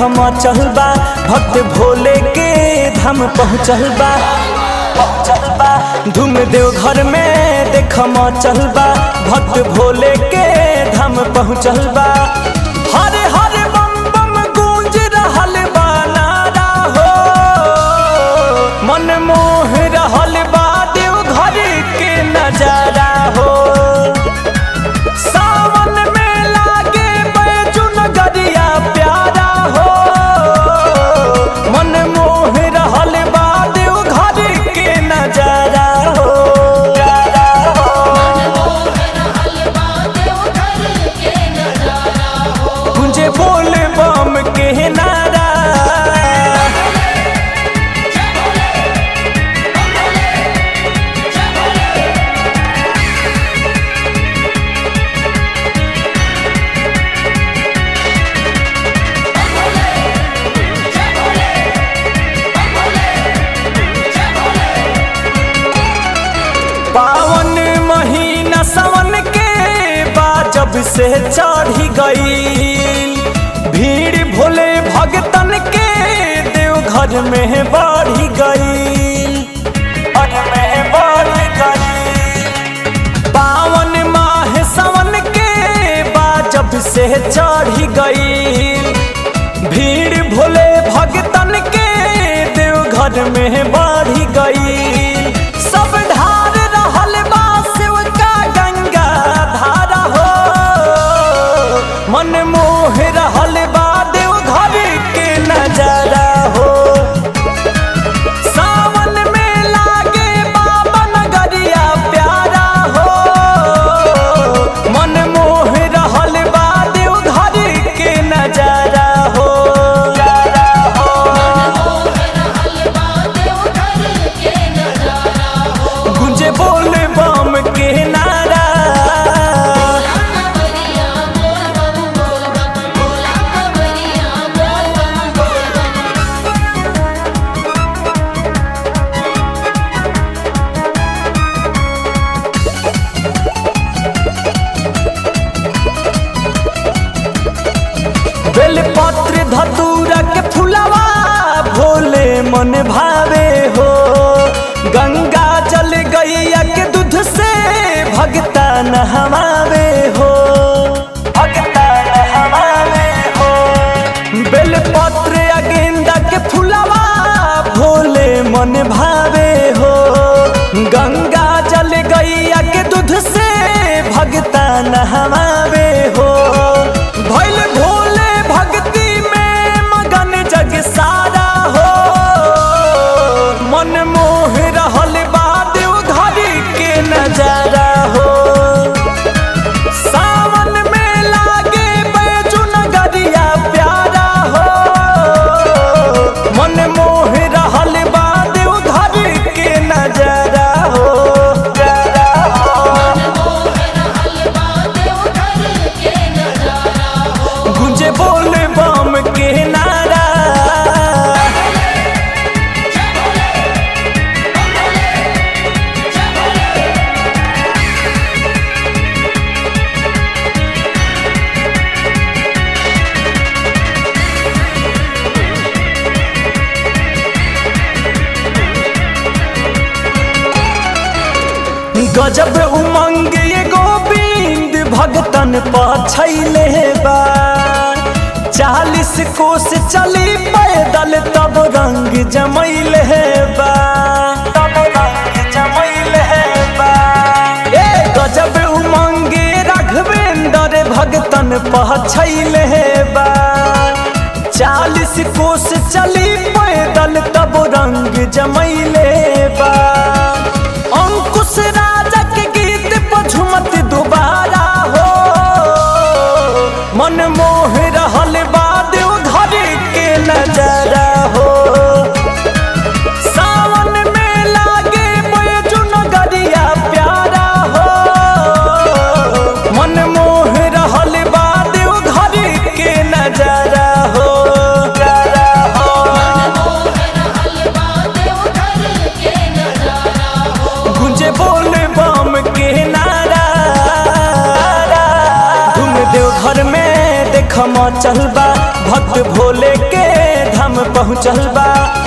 मचल बा, भक्त भोले के धाम पहुँचल बा। धूम देव घर में देख मचल बा, भक्त भोले के धाम पहुँचल बा। हरे हरे बम बम गूंज रहल बा नारा हो, मन मोह रहल बा देव घर के नजारा हो। सावन में लागे बैजू नगरिया प्यारा हो, मन मोह रहल बा देव घर के नजारा हो। गुंजे बोल बम के नारा, पावन महीना सावन के बाद जब से चढ़ी गई, भीड़ भोले भगतन के देव घर में बढ़ी गई। पावन माह सावन के बाद जब से चढ़ी गई, भीड़ भोले भगतन के देव घर में बढ़ी गई। सब ढार रहल बा शिव का गंगा धारा हो, मन मोह रहल बा देव घर के नजारा हो। सावन में लागे बाबा नगरिया प्यारा हो, मन मोह रहल बा देव घर के नजारा हो। गुंजे बोल बम के नारा, बेलपत्र धतूरा के फुलवा भोले मन भावे हो। गंगा जल गैया के दूध से भगता नहवावे हो। बेलपत्र या गेंदा के फुलवा भोले मन भावे हो। गंगा जल गैया के दूध से भगता नहवावे हो। भइल भोले भक्ति में मगन जग सारा हो, मन मोह रहल बा देव घर के नजारा हो। सावन में लागे बैजू नगरिया प्यारा हो, मन मोह रहल बा देव घर के नजारा हो। गुंजे बोल बम के नारा, गजब उमंग ये गोविंद भगतन पछैले बा। 40 कोस चली पैदल तब रंग जमैले बा। ए गजब उमंग राघवेंद्र भगतन पछैले बा। 40 कोस चली पैदल तब रंग जमैले बा। अंकुश राजा के गीत पर झुमत दोबारा हो, मन मोह रहल बा देव घर के नजारा हो। सावन में लागे बैजू नगरिया प्यारा हो, मन मोह रहल बा देव घर के नजारा हो। गुंजे बोल बम के नारा, धूम देव घर में देख मचल बा, भक्त भोले के धाम पहुँचल बा।